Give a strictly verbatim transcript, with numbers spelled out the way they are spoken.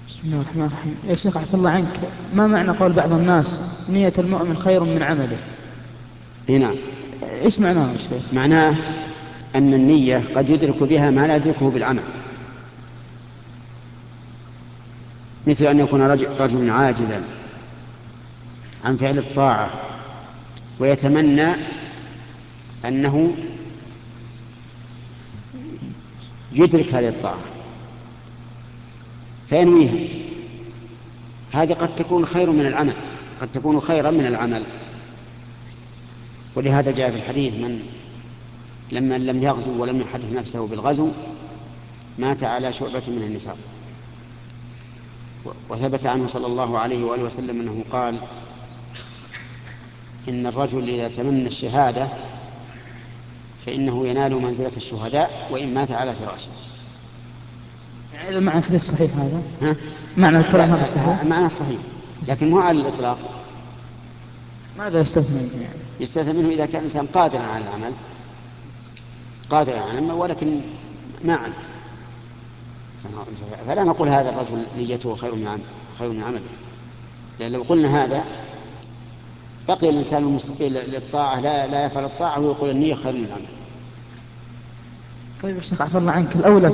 بسم الله الرحمن الرحيم. يا شيخ عفى الله عنك، ما معنى قول بعض الناس نية المؤمن خير من عمله؟ هنا إيش معناه يا شيخ؟ معناه أن النية قد يدرك بها ما لا يدركه بالعمل، مثل أن يكون رجل, رجل عاجزا عن فعل الطاعة ويتمنى أنه يدرك هذه الطاعة فينويها، هذه قد تكون خير من العمل، قد تكون خيرا من العمل. ولهذا جاء في الحديث: من لما لم يغزو ولم يحدث نفسه بالغزو مات على شعبة من النفاق. وثبت عنه صلى الله عليه وآله وسلم أنه قال: إن الرجل إذا تمنى الشهادة فإنه ينال منزلة الشهداء وإن مات على فراشه. يعني إذا معنى الحديث صحيح هذا؟ ها؟ معنى لا، الكلام هذا صحيح؟ معنى صحيح لكن مو على الإطلاق. ماذا يستثنى منه يعني؟ يستثنى منه إذا كان الإنسان قادرا على العمل، قادرا على العمل ولكن ما عمل، فلا نقول هذا الرجل نيته خير من عمل خير من عمله. لأن لو قلنا هذا بقي الإنسان المستطيع للطاعة لا لا يفعل الطاعة ويقول النية خير من العمل. طيب يا شيخ عفى الله عنك، الأولى